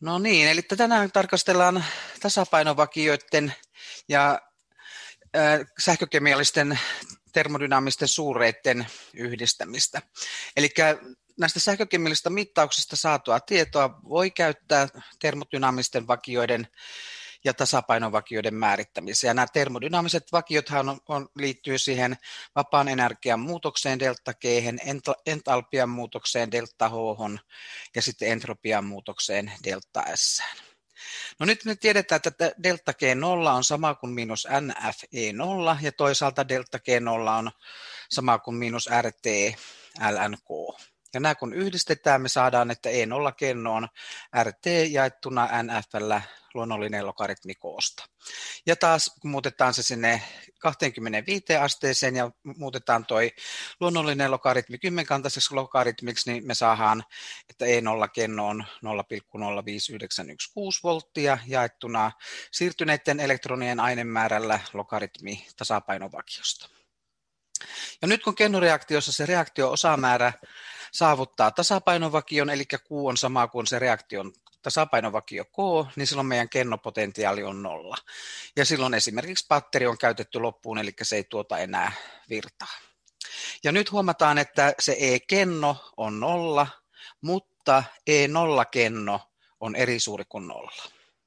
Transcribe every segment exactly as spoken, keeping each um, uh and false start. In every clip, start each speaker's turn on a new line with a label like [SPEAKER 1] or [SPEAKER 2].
[SPEAKER 1] No niin, eli tänään tarkastellaan tasapainovakioiden ja äh, sähkökemiallisten termodynaamisten suureiden yhdistämistä. Eli näistä sähkökemiallisista mittauksista saatua tietoa voi käyttää termodynaamisten vakioiden ja tasapainovakioiden määrittämiseen. Ja nämä termodynaamiset vakiothan on, on, liittyy siihen vapaan energian muutokseen delta G, entalpian muutokseen delta H ja sitten entropian muutokseen delta S. No nyt me tiedetään, että delta G nolla on sama kuin miinus N F E nolla ja toisaalta delta G nolla on sama kuin miinus R T L N K. Ja nämä kun yhdistetään, me saadaan, että E nolla kenno on R T jaettuna N F:llä luonnollinen logaritmi koosta. Ja taas kun muutetaan se sinne kaksikymmentäviisi asteeseen ja muutetaan toi luonnollinen logaritmi kymmenkantaiseksi logaritmiksi, niin me saadaan, että E nolla kenno on nolla pilkku nolla viisi yhdeksän yksi kuusi volttia jaettuna siirtyneiden elektronien ainemäärällä logaritmi tasapainovakiosta. Ja nyt kun kennoreaktiossa se reaktio-osamäärä saavuttaa tasapainovakion, eli Q on sama kuin se reaktion tasapainovakio K, niin silloin meidän kennopotentiaali on nolla. Ja silloin esimerkiksi batteri on käytetty loppuun, eli se ei tuota enää virtaa. Ja nyt huomataan, että se E-kenno on nolla, mutta E nolla-kenno on eri suuri kuin nolla.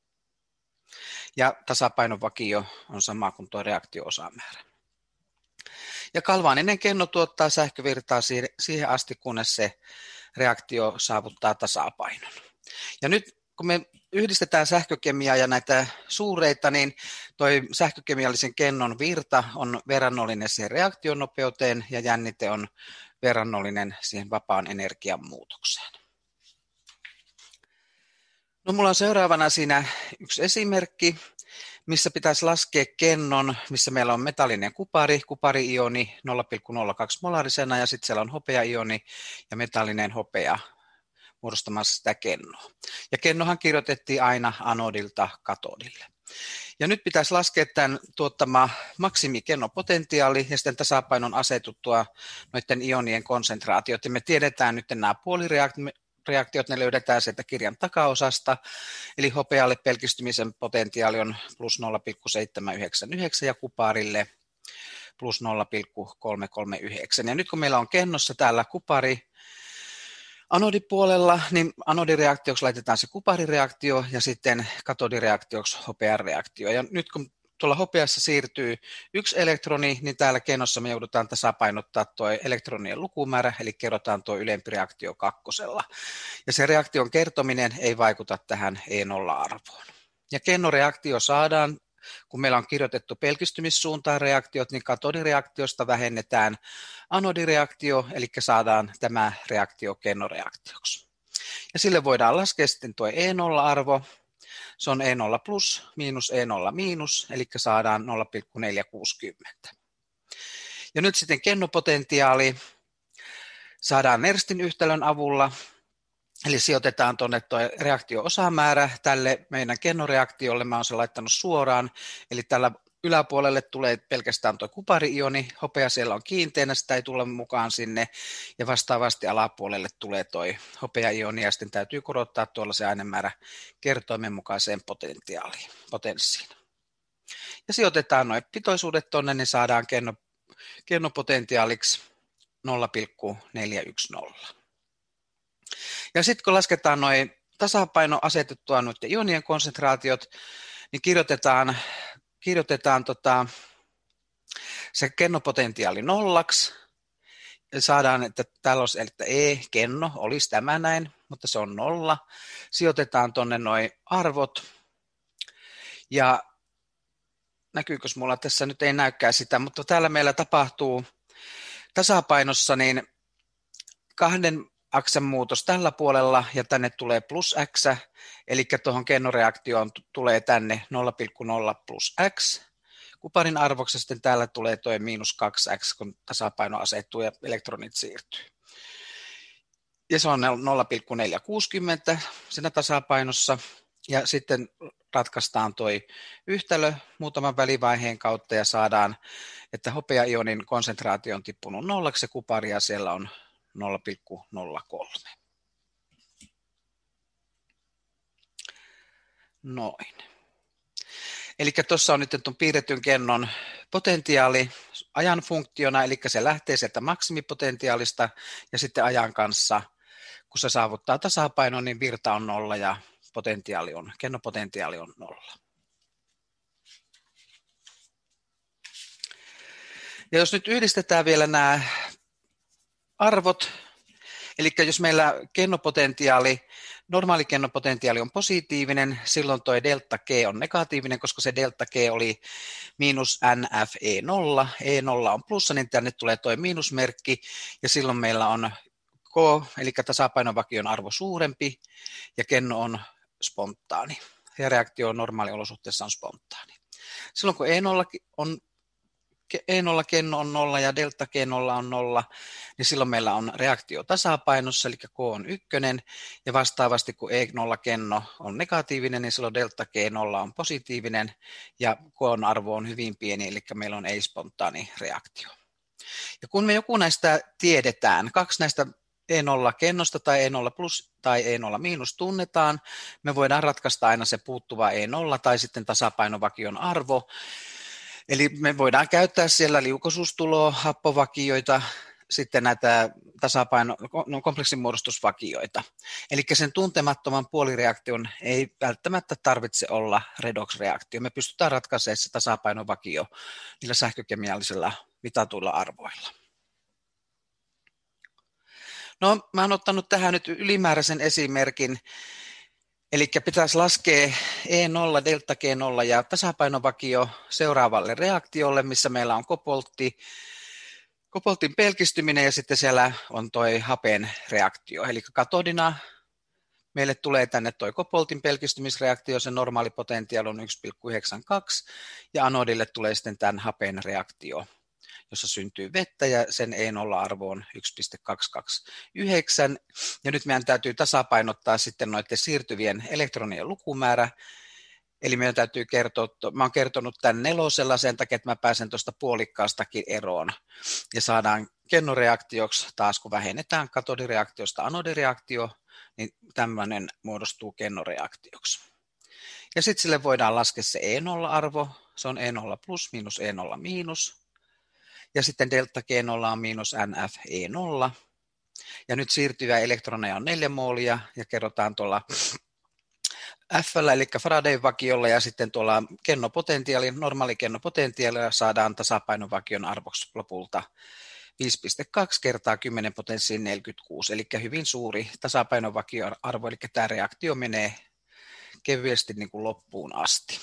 [SPEAKER 1] Ja tasapainovakio on sama kuin tuo reaktio-osamäärä. Ja galvaaninen kenno tuottaa sähkövirtaa siihen asti, kunnes se reaktio saavuttaa tasapainon. Ja nyt kun me yhdistetään sähkökemiaa ja näitä suureita, niin toi sähkökemiallisen kennon virta on verrannollinen siihen reaktionopeuteen ja jännite on verrannollinen siihen vapaan energian muutokseen. No mulla on seuraavana siinä yksi esimerkki, missä pitäisi laskea kennon, missä meillä on metallinen kupari, kupari-ioni nolla pilkku nolla kaksi molarisena ja sitten siellä on hopea-ioni ja metallinen hopea muodostamassa sitä kennoa. Ja kennohan kirjoitettiin aina anodilta katodille. Ja nyt pitäisi laskea tämän tuottama maksimikennopotentiaali ja sitten tasapainon asetuttua noiden ionien konsentraatiot. Ja me tiedetään nyt nämä puolireaktiot, ne löydetään sieltä kirjan takaosasta, eli hopealle pelkistymisen potentiaali on plus nolla pilkku seitsemän yhdeksän yhdeksän ja kuparille plus nolla pilkku kolme kolme yhdeksän. Ja nyt kun meillä on kennossa täällä kupari anodipuolella, niin anodireaktioksi laitetaan se kuparireaktio ja sitten katodireaktioksi hopean reaktio. Ja nyt kun tuolla hopeassa siirtyy yksi elektroni, niin täällä kennossa me joudutaan tasapainottaa tuo elektronien lukumäärä, eli kerrotaan tuo ylempi reaktio kakkosella. Ja se reaktion kertominen ei vaikuta tähän E nolla-arvoon. Ja kennoreaktio saadaan, kun meillä on kirjoitettu pelkistymissuuntaan reaktiot, niin katodireaktiosta vähennetään anodireaktio, eli saadaan tämä reaktio kennoreaktioksi. Ja sille voidaan laskea sitten tuo E nolla-arvo. Se on E nolla plus miinus E nolla miinus, eli saadaan nolla pilkku neljä kuusikymmentä. Ja nyt sitten kennopotentiaali saadaan Nerstin yhtälön avulla, eli sijoitetaan tuonne tuo reaktio-osamäärä tälle meidän kennoreaktiolle, mä oon sen laittanut suoraan, eli tällä yläpuolelle tulee pelkästään tuo kupari-ioni, hopea siellä on kiinteänä, sitä ei tule mukaan sinne, ja vastaavasti alapuolelle tulee tuo hopea-ioni, ja sitten täytyy korottaa tuolla se ainemäärä kertoimen mukaiseen potentiaaliin, potenssiin. Ja sijoitetaan nuo pitoisuudet tuonne, niin saadaan kenno, kennopotentiaaliksi nolla pilkku neljä yksi nolla. Ja sitten kun lasketaan nuo tasapaino asetettua noiden ionien konsentraatiot, niin kirjoitetaan Kirjoitetaan tota, se kennopotentiaali nollaksi ja saadaan, että täällä olisi, että E-kenno olisi tämä näin, mutta se on nolla. Sijoitetaan tuonne nuo arvot ja näkyykö mulla tässä, nyt ei näykään sitä, mutta täällä meillä tapahtuu tasapainossa niin kahden aksen muutos tällä puolella ja tänne tulee plus x, eli tuohon kennoreaktioon tulee tänne nolla pilkku nolla plus x. Kuparin arvoksi sitten täällä tulee tuo miinus kaksi x, kun tasapaino asettuu ja elektronit siirtyy. Ja se on nolla pilkku neljä kuusikymmentä siinä tasapainossa. Ja sitten ratkaistaan tuo yhtälö muutaman välivaiheen kautta ja saadaan, että hopea-ionin konsentraatio on tippunut nollaksi ja kuparia siellä on nolla pilkku nolla kolme. Noin. Eli tuossa on nyt tuon piirretyn kennon potentiaali ajan funktiona, eli se lähtee sieltä maksimipotentiaalista ja sitten ajan kanssa, kun se saavuttaa tasapainon, niin virta on nolla ja potentiaali on, kennopotentiaali on nolla. Ja jos nyt yhdistetään vielä nämä arvot, eli jos meillä kennopotentiaali, normaali kennopotentiaali on positiivinen, silloin tuo delta G on negatiivinen, koska se delta G oli miinus N F E nolla, E nolla on plussa, niin tänne tulee tuo miinusmerkki, ja silloin meillä on K, eli tasapainovakion arvo suurempi, ja kenno on spontaani, ja reaktio normaaliolosuhteessa on spontaani. Silloin kun E nolla on E nolla kenno on nolla ja delta G nolla on nolla, niin silloin meillä on reaktio tasapainossa, eli K on ykkönen, ja vastaavasti kun E nolla kenno on negatiivinen, niin silloin delta G nolla on positiivinen, ja K:n arvo on hyvin pieni, eli meillä on ei-spontaani reaktio. Ja kun me joku näistä tiedetään, kaksi näistä E nolla kennosta tai E nolla plus tai E nolla miinus tunnetaan, me voidaan ratkaista aina se puuttuva E nolla tai sitten tasapainovakion arvo. Eli me voidaan käyttää siellä liukoisuustuloa, happovakioita, sitten näitä tasapaino, no, kompleksimuodostusvakioita. Eli sen tuntemattoman puolireaktion ei välttämättä tarvitse olla redox-reaktio. Me pystytään ratkaisemaan se tasapainovakio niillä sähkökemiallisilla mitatuilla arvoilla. No, mä oon ottanut tähän nyt ylimääräisen esimerkin. Eli pitäisi laskea E nolla, delta G nolla ja tasapainovakio seuraavalle reaktiolle, missä meillä on kopoltti, kopoltin pelkistyminen ja sitten siellä on toi hapen reaktio. Eli katodina meille tulee tänne toi kopoltin pelkistymisreaktio, sen normaali potentiaali on yksi pilkku yhdeksänkymmentäkaksi ja anodille tulee sitten tämän hapen reaktio, jossa syntyy vettä ja sen E nolla-arvo on yksi pilkku kaksisataakaksikymmentäyhdeksän. Ja nyt meidän täytyy tasapainottaa sitten noiden siirtyvien elektronien lukumäärä. Eli meidän täytyy kertoa, mä oon kertonut tämän nelosella sen takia, että mä pääsen tuosta puolikkaastakin eroon. Ja saadaan kennoreaktioksi taas, kun vähennetään katodireaktiosta anodireaktio, niin tämmöinen muodostuu kennoreaktioksi. Ja sitten sille voidaan laskea se E nolla-arvo, se on E nolla plus miinus E nolla miinus. Ja sitten delta G nolla on miinus N F E nolla. Ja nyt siirtyviä elektroneja on neljä moolia ja kerrotaan tuolla F, eli Faradayn vakiolla ja sitten tuolla kennopotentiaali, normaali kennopotentiaalilla saadaan tasapainovakion arvoksi lopulta viisi pilkku kaksi kertaa kymmenen potenssiin neljäkymmentäkuusi, eli hyvin suuri tasapainovakion arvo, eli tämä reaktio menee kevyesti niin kuin loppuun asti.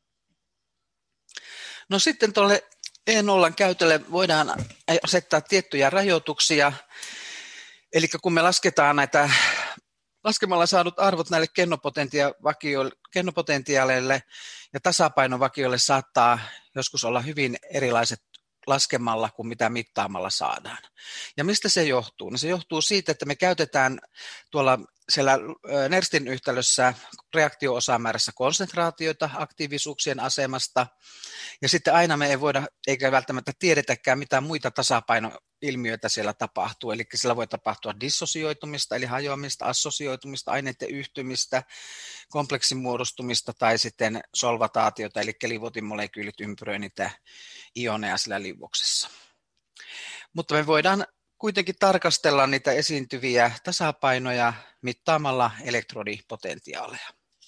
[SPEAKER 1] No sitten tuolle E nolla käytölle voidaan asettaa tiettyjä rajoituksia, eli kun me lasketaan näitä, laskemalla saadut arvot näille kennopotentiaaleille ja tasapainovakioille saattaa joskus olla hyvin erilaiset laskemalla kuin mitä mittaamalla saadaan. Ja mistä se johtuu? No se johtuu siitä, että me käytetään tuolla siellä Nerstin yhtälössä reaktio-osamäärässä konsentraatioita aktiivisuuksien asemasta, ja sitten aina me ei voida, eikä välttämättä tiedetäkään, mitä muita tasapainoilmiöitä siellä tapahtuu, eli siellä voi tapahtua dissosioitumista, eli hajoamista, assosioitumista, aineiden yhtymistä, kompleksin muodostumista tai sitten solvataatiota, eli liuotinmolekyylit ympyröi niitä ioneja siellä liuoksessa. Mutta me voidaan kuitenkin tarkastella niitä esiintyviä tasapainoja mittaamalla elektrodipotentiaaleja.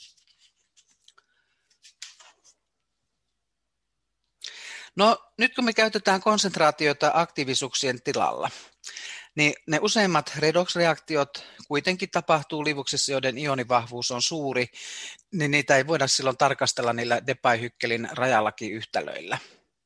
[SPEAKER 1] No nyt kun me käytetään konsentraatioita aktiivisuuksien tilalla, niin ne useimmat redox-reaktiot kuitenkin tapahtuu liuoksissa, joiden ionivahvuus on suuri, niin niitä ei voida silloin tarkastella niillä Debye-Hückelin rajalaki-yhtälöillä.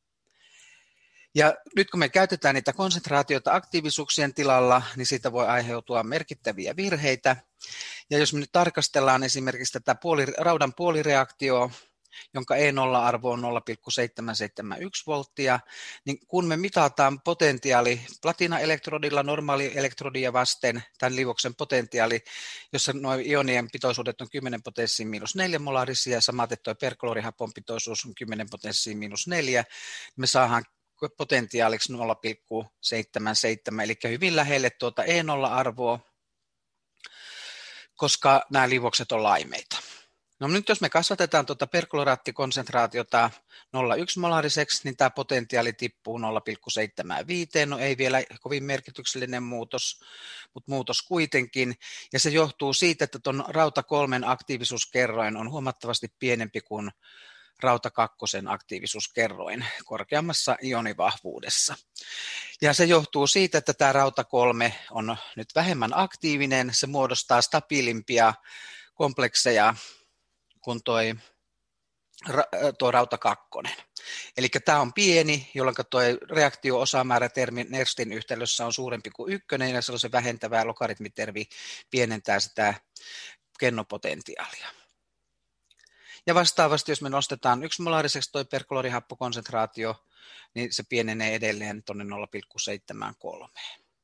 [SPEAKER 1] Ja nyt kun me käytetään niitä konsentraatioita aktiivisuuksien tilalla, niin siitä voi aiheutua merkittäviä virheitä. Ja jos me nyt tarkastellaan esimerkiksi tätä puoli, raudan puolireaktioa, jonka E nolla-arvo on nolla pilkku seitsemänsataaseitsemänkymmentäyksi volttia, niin kun me mitataan potentiaali platinaelektrodilla normaalielektrodia vasten, tämän liuoksen potentiaali, jossa nuo ionien pitoisuudet on kymmenen potenssiin miinus neljä molaarisia, ja samaten tuo perkloorihapon pitoisuus on kymmenen potenssiin miinus neljä, me saadaan potentiaaliksi nolla pilkku seitsemänkymmentäseitsemän, eli hyvin lähelle tuota E nolla-arvoa, koska nämä liuokset on laimeita. No nyt jos me kasvatetaan tuota perkloraattikonsentraatiota nolla pilkku yksi molariseksi, niin tämä potentiaali tippuu nolla pilkku seitsemänkymmentäviisi. No ei vielä kovin merkityksellinen muutos, mutta muutos kuitenkin. Ja se johtuu siitä, että tuon rauta kolmen aktiivisuuskerroin on huomattavasti pienempi kuin rauta kakkosen aktiivisuuskerroin korkeammassa ionivahvuudessa. Ja se johtuu siitä, että tämä rauta kolme on nyt vähemmän aktiivinen, se muodostaa stabiilimpia komplekseja kuin toi, tuo rauta kakkonen. Eli tämä on pieni, jolloin tuo reaktio-osamäärä termi Nerstin yhtälössä on suurempi kuin ykkönen, ja silloin se vähentävä logaritmitermi pienentää sitä kennopotentiaalia. Ja vastaavasti, jos me nostetaan yksimolaariseksi tuo perklorihappokonsentraatio, niin se pienenee edelleen tuonne nolla pilkku seitsemänkymmentäkolme.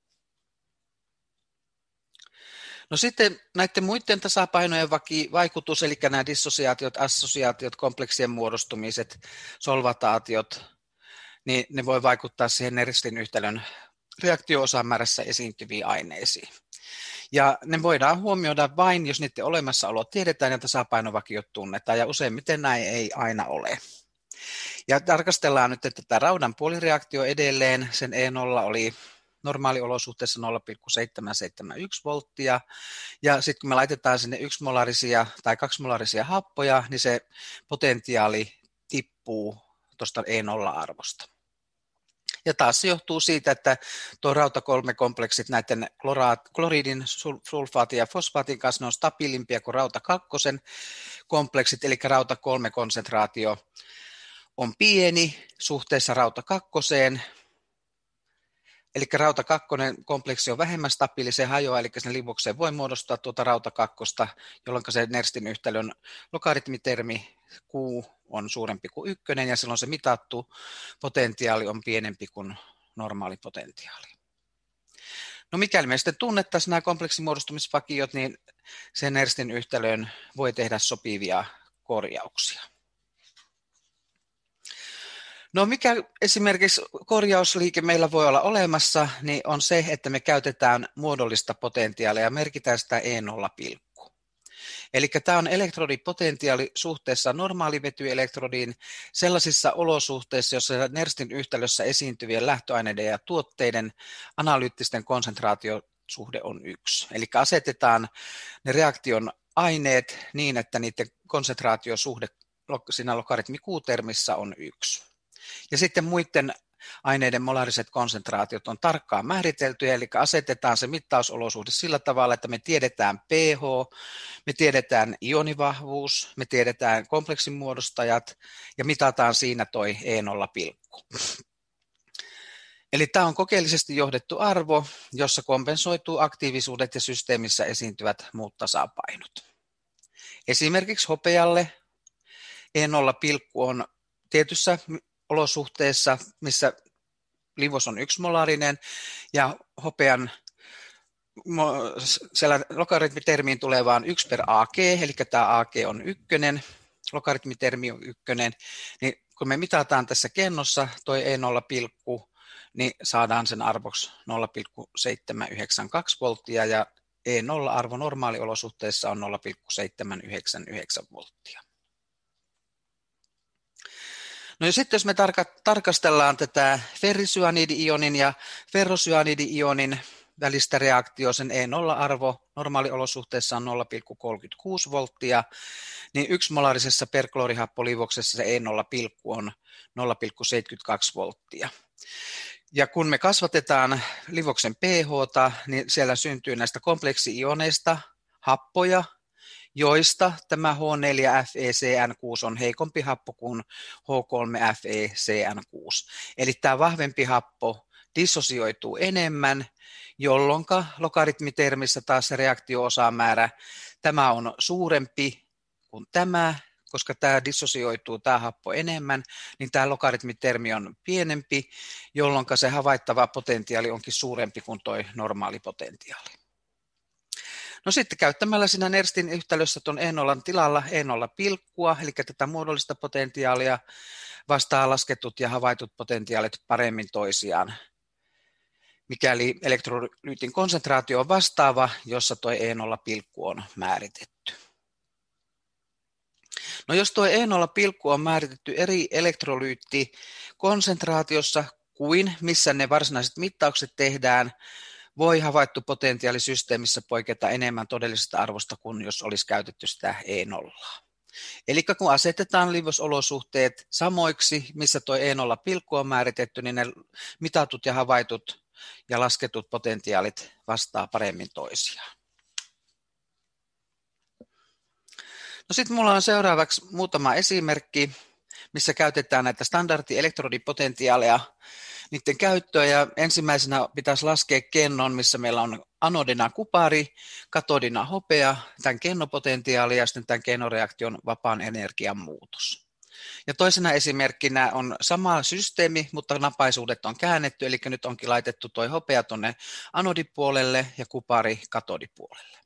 [SPEAKER 1] No sitten näiden muiden tasapainojen vaikutus, eli nämä dissosiaatiot, assosiaatiot, kompleksien muodostumiset, solvataatiot, niin ne voi vaikuttaa siihen Nerstin yhtälön reaktio-osamäärässä esiintyviin aineisiin. Ja ne voidaan huomioida vain, jos niiden olemassaolo tiedetään ja tasapainovakiot tunnetaan, ja useimmiten näin ei aina ole. Ja tarkastellaan nyt, että tämä raudan puolireaktio edelleen, sen E nolla oli normaaliolosuhteessa nolla pilkku seitsemänsataaseitsemänkymmentäyksi volttia, ja sitten kun me laitetaan sinne yksimolarisia tai kaksimolarisia happoja, niin se potentiaali tippuu tuosta E nolla-arvosta. Ja taas se johtuu siitä, että tuo rauta kolme kompleksit näiden kloridin, sulfaatin ja fosfaatin kanssa ne on stabiilimpia kuin rauta kakkosen kompleksit, eli rauta kolme konsentraatio on pieni suhteessa rauta kakkoseen, eli rauta kakkonen kompleksi on vähemmän stabiili, se hajoaa, eli sen liuokseen voi muodostaa tuota rauta kakkosta, jolloin se Nerstin yhtälön logaritmitermi Q on suurempi kuin ykkönen, ja silloin se mitattu potentiaali on pienempi kuin normaali potentiaali. No mikäli me sitten tunnettaisiin nämä kompleksimuodostumisvakiot, niin sen Nerstin yhtälöön voi tehdä sopivia korjauksia. No mikä esimerkiksi korjausliike meillä voi olla olemassa, niin on se, että me käytetään muodollista potentiaalia ja merkitään sitä E nolla pilkku. Eli tämä on elektrodipotentiaali suhteessa normaalivetyelektrodiin sellaisissa olosuhteissa, joissa Nerstin yhtälössä esiintyvien lähtöaineiden ja tuotteiden analyyttisten konsentraatiosuhde on yksi. Eli asetetaan ne reaktion aineet niin, että niiden konsentraatiosuhde siinä logaritmi Q-termissä on yksi. Ja sitten muiden aineiden molariset konsentraatiot on tarkkaan määritelty, eli asetetaan se mittausolosuhde sillä tavalla, että me tiedetään pH, me tiedetään ionivahvuus, me tiedetään kompleksimuodostajat ja mitataan siinä toi E nolla pilkku. Eli tämä on kokeellisesti johdettu arvo, jossa kompensoituu aktiivisuudet ja systeemissä esiintyvät muut tasapainot. Esimerkiksi hopealle E nolla pilkku on tietyssä olosuhteessa, missä liuos on yksimolarinen ja hopean siellä logaritmitermiin tulee vain yksi per A G, eli tämä A G on ykkönen, logaritmitermi on ykkönen, niin kun me mitataan tässä kennossa toi E nolla pilkku, niin saadaan sen arvoksi nolla pilkku seitsemänsataayhdeksänkymmentäkaksi volttia ja E nolla-arvo normaaliolosuhteissa on nolla pilkku seitsemänsataayhdeksänkymmentäyhdeksän volttia. No ja sitten jos me tarka- tarkastellaan tätä ferrisyanidi-ionin ja ferrosyanidi-ionin välistä reaktioa, sen E nolla-arvo normaaliolosuhteessa on nolla pilkku kolmekymmentäkuusi volttia, niin yksimolaarisessa perkloorihappoliuoksessa se E nolla pilkku on nolla pilkku seitsemänkymmentäkaksi volttia. Ja kun me kasvatetaan liuoksen pH:ta, niin siellä syntyy näistä kompleksi-ioneista happoja, joista tämä H neljä F e C n kuusi on heikompi happo kuin H kolme F e C n kuusi. Eli tämä vahvempi happo dissosioituu enemmän, jolloin logaritmitermissä taas se reaktio-osamäärä, tämä on suurempi kuin tämä, koska tämä dissosioituu tämä happo enemmän, niin tämä logaritmitermi on pienempi, jolloin se havaittava potentiaali onkin suurempi kuin tuo normaali potentiaali. No sitten käyttämällä siinä Nerstin yhtälössä tuon E nolla tilalla E nolla pilkkua, eli tätä muodollista potentiaalia vastaa lasketut ja havaitut potentiaalit paremmin toisiaan, mikäli elektrolyytin konsentraatio on vastaava, jossa tuo E nolla pilkku on määritetty. No jos tuo E nolla-pilkku on määritetty eri elektrolyyttikonsentraatiossa kuin missä ne varsinaiset mittaukset tehdään, voi havaittu potentiaali systeemissä poiketa enemmän todellisesta arvosta kuin jos olisi käytetty sitä E nolla. Eli kun asetetaan liuosolosuhteet samoiksi, missä tuo E nolla-pilkku on määritetty, niin ne mitatut ja havaitut ja lasketut potentiaalit vastaa paremmin toisiaan. No sitten mulla on seuraavaksi muutama esimerkki, missä käytetään näitä standardielektrodipotentiaaleja, niiden käyttöä, ja ensimmäisenä pitäisi laskea kennon, missä meillä on anodina kupari, katodina hopea, tämän kennopotentiaali ja sitten tämän kennoreaktion vapaan energian muutos. Ja toisena esimerkkinä on sama systeemi, mutta napaisuudet on käännetty, eli nyt onkin laitettu tuo hopea tuonne anodipuolelle ja kupari katodipuolelle.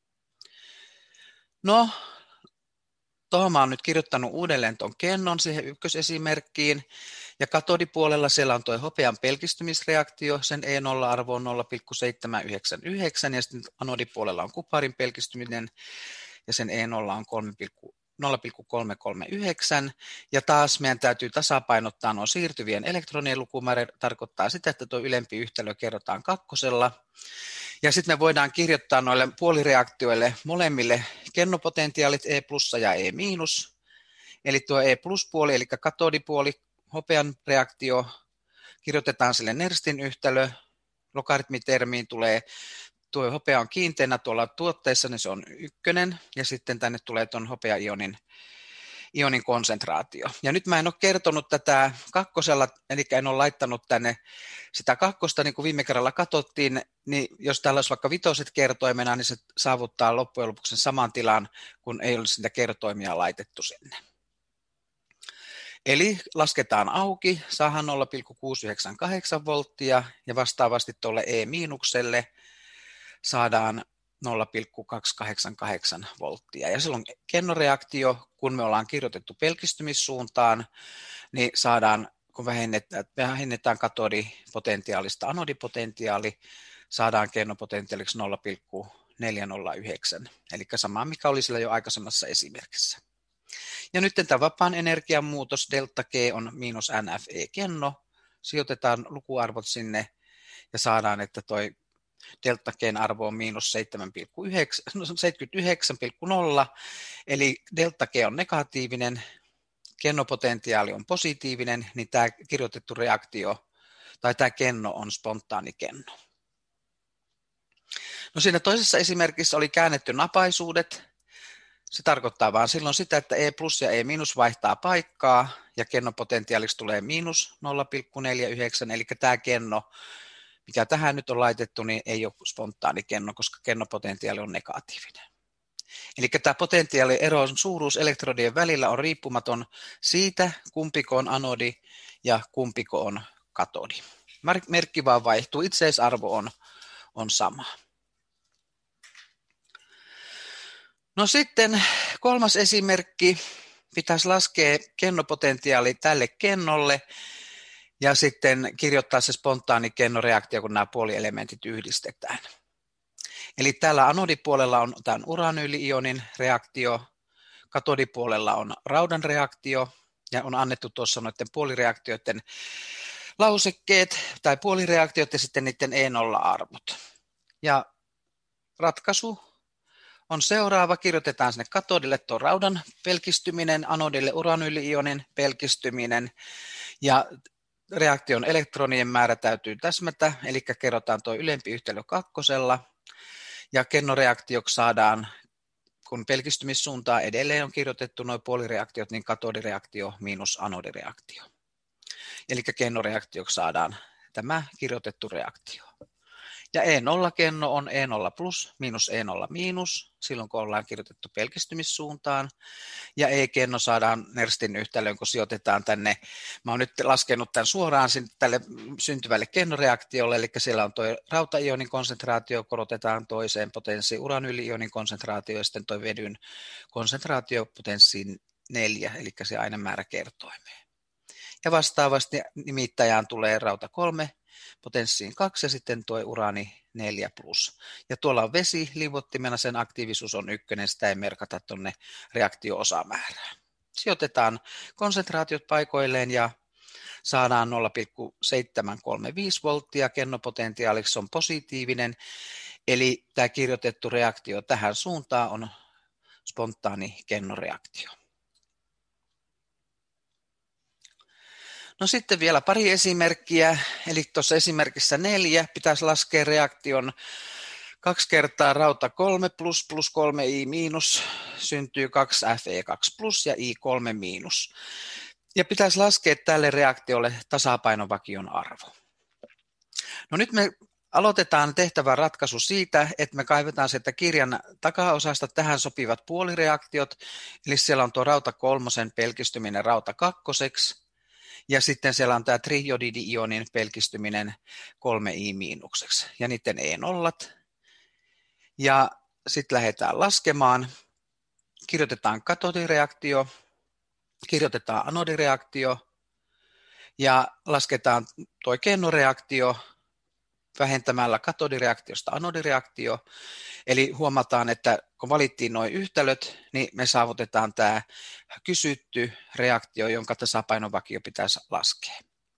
[SPEAKER 1] No, tuohon mä oon nyt kirjoittanut uudelleen tuon kennon siihen ykkösesimerkkiin, ja katodipuolella siellä on tuo hopean pelkistymisreaktio, sen E nolla-arvo on nolla pilkku seitsemän yhdeksän yhdeksän, ja sitten anodipuolella on kuparin pelkistyminen, ja sen E nolla on nolla pilkku kolme kolme yhdeksän, ja taas meidän täytyy tasapainottaa nuo siirtyvien elektronien lukumäärä, tarkoittaa sitä, että tuo ylempi yhtälö kerrotaan kakkosella, ja sitten me voidaan kirjoittaa noille puolireaktioille molemmille kennopotentiaalit E plussa ja E miinus, eli tuo E plus puoli, eli katodipuoli, hopean reaktio, kirjoitetaan sille Nerstin yhtälö, logaritmitermiin tulee, tuo hopea on kiinteänä tuolla tuotteessa, niin se on ykkönen, ja sitten tänne tulee tuon hopea-ionin ionin konsentraatio. Ja nyt mä en ole kertonut tätä kakkosella, eli en ole laittanut tänne sitä kakkosta, niin kuin viime kerralla katsottiin, niin jos täällä olisi vaikka vitoset kertoimena, niin se saavuttaa loppujen lopuksi saman tilan, kun ei olisi sitä kertoimia laitettu sinne. Eli lasketaan auki, saadaan nolla pilkku kuusi yhdeksän kahdeksan volttia, ja vastaavasti tuolle E-miinukselle saadaan nolla pilkku kaksi kahdeksan kahdeksan volttia. Ja silloin kennoreaktio, kun me ollaan kirjoitettu pelkistymissuuntaan, niin saadaan, kun vähennetään, vähennetään katodipotentiaalista anodipotentiaali, saadaan kennopotentiaaliksi nolla pilkku neljä nolla yhdeksän, eli sama mikä oli sillä jo aikaisemmassa esimerkissä. Ja nyt tämä vapaan energian muutos delta G on miinus N F E kenno, sijoitetaan lukuarvot sinne ja saadaan, että toi delta G:n arvo on miinus seitsemänkymmentäyhdeksän pilkku nolla, eli delta G on negatiivinen, kennopotentiaali on positiivinen, niin tämä kirjoitettu reaktio tai tämä kenno on spontaani kenno. No siinä toisessa esimerkissä oli käännetty napaisuudet. Se tarkoittaa vaan silloin sitä, että E plus ja E miinus vaihtaa paikkaa ja kennopotentiaaliksi tulee miinus nolla pilkku neljä yhdeksän, eli tämä kenno, mikä tähän nyt on laitettu, niin ei ole spontaani kenno, koska kennopotentiaali on negatiivinen. Eli tämä potentiaalieron suuruus elektrodien välillä on riippumaton siitä, kumpiko on anodi ja kumpiko on katodi. Merkki vaan vaihtuu, itseisarvo on, on sama. No sitten kolmas esimerkki, pitäisi laskea kennopotentiaali tälle kennolle ja sitten kirjoittaa se spontaani kennoreaktio, kun nämä puolielementit yhdistetään. Eli täällä anodipuolella on tämän uranyyli-ionin reaktio, katodipuolella on raudan reaktio ja on annettu tuossa noiden puolireaktioiden lausekkeet tai puolireaktiot ja sitten niiden E nolla-arvot. Ja ratkaisu on seuraava, kirjoitetaan sinne katodille tuo raudan pelkistyminen, anodille uranyyli-ionin pelkistyminen ja reaktion elektronien määrä täytyy täsmätä, eli kerrotaan tuo ylempi yhtälö kakkosella ja kennoreaktioksi saadaan, kun pelkistymissuuntaa edelleen on kirjoitettu nuo puolireaktiot, niin katodireaktio miinus anodireaktio. Eli kennoreaktioksi saadaan tämä kirjoitettu reaktio. Ja E nolla-kenno on E nolla plus miinus E nolla miinus, silloin kun ollaan kirjoitettu pelkistymissuuntaan. Ja E-kenno saadaan Nerstin yhtälöön, kun sijoitetaan tänne. Mä oon nyt laskenut tämän suoraan tälle syntyvälle kennoreaktiolle, eli siellä on tuo rauta-ionin konsentraatio, korotetaan toiseen potenssiin uranyyli-ionin konsentraatio, ja sitten tuo vedyn konsentraatio potenssiin neljä, eli se ainemäärä kertoimeen. Ja vastaavasti nimittäjään tulee rauta kolme, potenssiin kaksi ja sitten tuo uraani neljä plus. Ja tuolla on vesi liuottimena, sen aktiivisuus on ykkönen, sitä ei merkata tuonne reaktio-osamäärään. sijoitetaan konsentraatiot paikoilleen ja saadaan nolla pilkku seitsemän kolme viisi volttia, kennopotentiaaliksi on positiivinen, eli tämä kirjoitettu reaktio tähän suuntaan on spontaani kennoreaktio. No sitten vielä pari esimerkkiä, eli tuossa esimerkissä neljä pitäisi laskea reaktion kaksi kertaa rauta kolme plus plus kolme i miinus, syntyy kaksi F E kaksi plus ja I kolme miinus. Ja pitäisi laskea tälle reaktiolle tasapainovakion arvo. No nyt me aloitetaan tehtävä ratkaisu siitä, että me kaivetaan sieltä kirjan takaosasta tähän sopivat puolireaktiot, eli siellä on tuo rauta kolmosen pelkistyminen rauta kakkoseksi, ja sitten siellä on tämä trijodidi-ionin pelkistyminen kolme i miinukseksi, ja niiden E-nollat. Ja sitten lähdetään laskemaan, kirjoitetaan katodireaktio, kirjoitetaan anodireaktio, ja lasketaan tuo kennoreaktio vähentämällä katodireaktiosta anodireaktio. Eli huomataan, että kun valittiin nuo yhtälöt, niin me saavutetaan tämä kysytty reaktio, jonka tasapainovakio pitäisi laskea.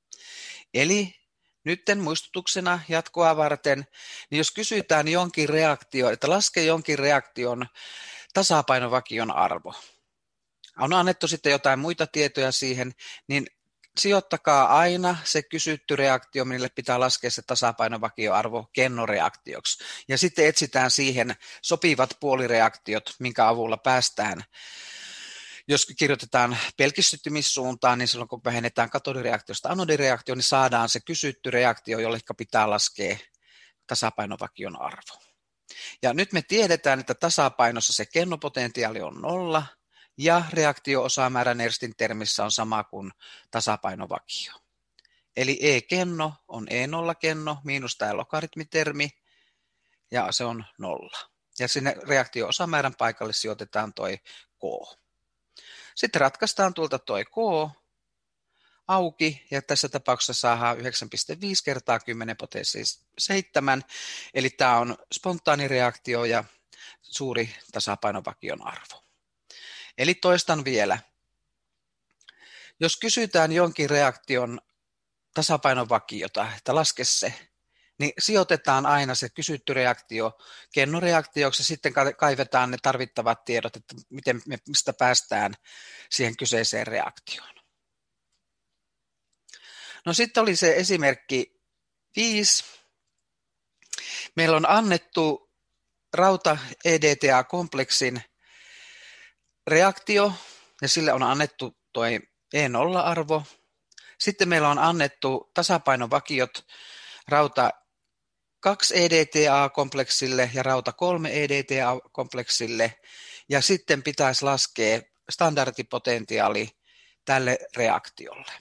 [SPEAKER 1] Eli nytten muistutuksena jatkoa varten, niin jos kysytään jonkin reaktio, että laske jonkin reaktion tasapainovakion arvo, on annettu sitten jotain muita tietoja siihen, niin sijoittakaa aina se kysytty reaktio, mille pitää laskea se tasapainovakioarvo kennoreaktioksi. Ja sitten etsitään siihen sopivat puolireaktiot, minkä avulla päästään. Jos kirjoitetaan pelkistymissuuntaan, niin silloin kun vähennetään katodireaktiosta anodireaktioon, niin saadaan se kysytty reaktio, jolle pitää laskea tasapainovakion arvo. Ja nyt me tiedetään, että tasapainossa se kennopotentiaali on nolla, ja reaktio-osamäärä Nerstin termissä on sama kuin tasapainovakio. Eli E-kenno on E nolla-kenno miinus tämä logaritmitermi, ja se on nolla. Ja sinne reaktio-osamäärän paikalle sijoitetaan toi K. Sitten ratkaistaan tuolta toi K auki, ja tässä tapauksessa saadaan yhdeksän pilkku viisi kertaa kymmenen potenssiin seitsemän, eli tämä on spontaani reaktio ja suuri tasapainovakion arvo. Eli toistan vielä. Jos kysytään jonkin reaktion tasapainovakiota, että laske se, niin sijoitetaan aina se kysytty reaktio kennoreaktioksi ja sitten kaivetaan ne tarvittavat tiedot, että miten me, mistä päästään siihen kyseiseen reaktioon. No sitten oli se esimerkki viisi. Meillä on annettu rauta-E D T A-kompleksin reaktio, ja sille on annettu tuo E nolla-arvo. Sitten meillä on annettu tasapainovakiot rauta kaksi E D T A-kompleksille ja rauta kolme E D T A-kompleksille, ja sitten pitäisi laskea standardipotentiaali tälle reaktiolle.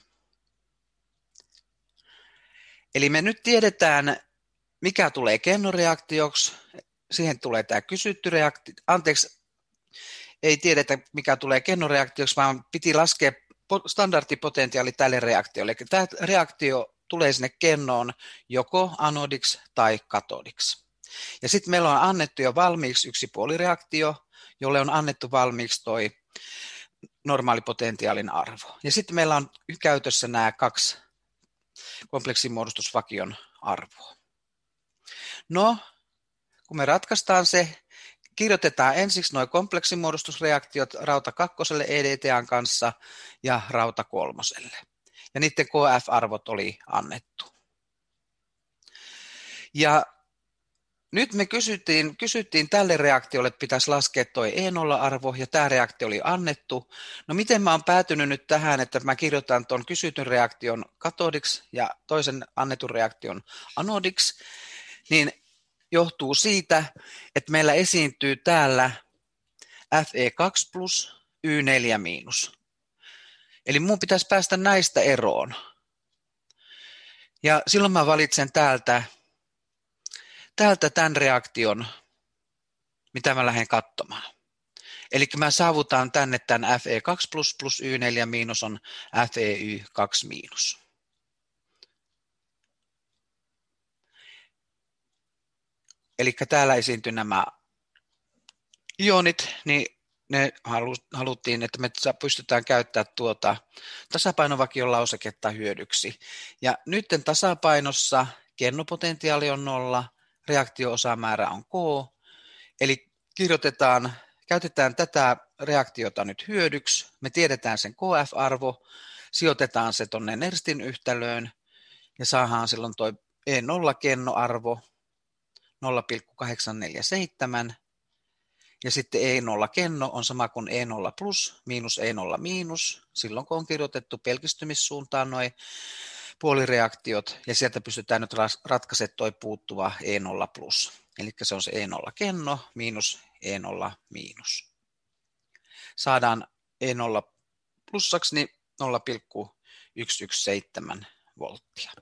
[SPEAKER 1] Eli me nyt tiedetään, mikä tulee kennoreaktioksi, siihen tulee tämä kysytty reaktio, anteeksi, ei tiedetä, mikä tulee kennoreaktioksi, vaan piti laskea standardipotentiaali tälle reaktiolle. Eli tämä reaktio tulee sinne kennoon joko anodiksi tai katodiksi. Ja sitten meillä on annettu jo valmiiksi yksi puolireaktio, jolle on annettu valmiiksi toi normaalipotentiaalin arvo. Ja sitten meillä on käytössä nämä kaksi kompleksimuodostusvakion arvoa. No, kun me ratkaistaan se, kirjoitetaan ensiksi nuo kompleksimuodostusreaktiot rauta kakkoselle E D T A:n kanssa ja rauta kolmoselle. Ja niiden K F-arvot oli annettu. Ja nyt me kysyttiin, kysyttiin tälle reaktiolle, että pitäisi laskea tuo E nolla-arvo, ja tämä reaktio oli annettu. No miten mä oon päätynyt nyt tähän, että mä kirjoitan tuon kysytyn reaktion katodiksi ja toisen annetun reaktion anodiksi, niin johtuu siitä, että meillä esiintyy täällä F E kaksi plus Y neljä miinus. Eli mun pitäisi päästä näistä eroon. Ja silloin mä valitsen täältä, täältä tämän reaktion, mitä mä lähden katsomaan. Eli mä saavutan tänne tämän F E kaksi plus plus Y neljä miinus on F E Y kaksi miinus. Eli täällä esiintyy nämä ionit, niin ne halu- haluttiin, että me sa- pystytään käyttämään tuota tasapainovakion lauseketta hyödyksi. Ja nytten tasapainossa kennopotentiaali on nolla, reaktio-osamäärä on K, eli kirjoitetaan, käytetään tätä reaktiota nyt hyödyksi, me tiedetään sen K F-arvo, sijoitetaan se tuonne Nerstin yhtälöön ja saadaan silloin tuo E nolla-kennoarvo nolla pilkku kahdeksan neljä seitsemän ja sitten E nolla-kenno on sama kuin E nolla plus miinus E nolla miinus, silloin kun on kirjoitettu pelkistymissuuntaan noin puolireaktiot ja sieltä pystytään nyt ratkaisemaan tuo puuttuva E nolla plus. Eli se on se E nolla-kenno miinus E nolla miinus. Saadaan E nolla plussaksi niin nolla pilkku yksi yksi seitsemän volttia.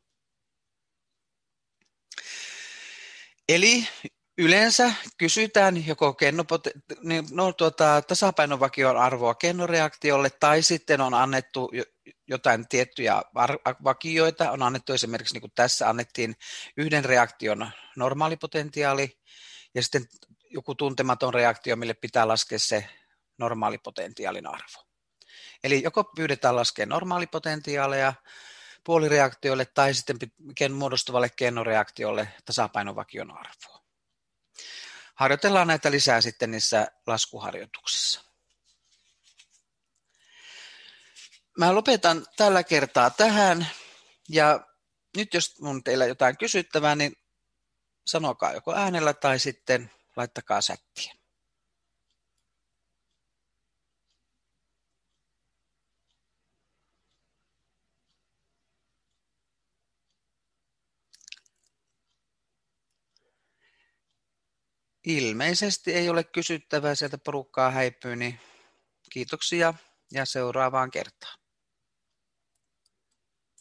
[SPEAKER 1] Eli yleensä kysytään joko kennopote- niin, no, tuota, tasapainovakion arvoa kennoreaktiolle tai sitten on annettu jotain tiettyjä vakioita. On annettu esimerkiksi niin kuin tässä annettiin yhden reaktion normaalipotentiaali ja sitten joku tuntematon reaktio, mille pitää laskea se normaalipotentiaalin arvo. Eli joko pyydetään laskea normaalipotentiaaleja puolireaktioille tai sitten muodostuvalle kennoreaktiolle tasapainovakion arvoa. Harjoitellaan näitä lisää sitten niissä laskuharjoituksissa. Mä lopetan tällä kertaa tähän ja nyt jos on teillä jotain kysyttävää, niin sanokaa joko äänellä tai sitten laittakaa sättiä. Ilmeisesti ei ole kysyttävää, sieltä porukkaa häipyy, niin kiitoksia ja seuraavaan kertaan.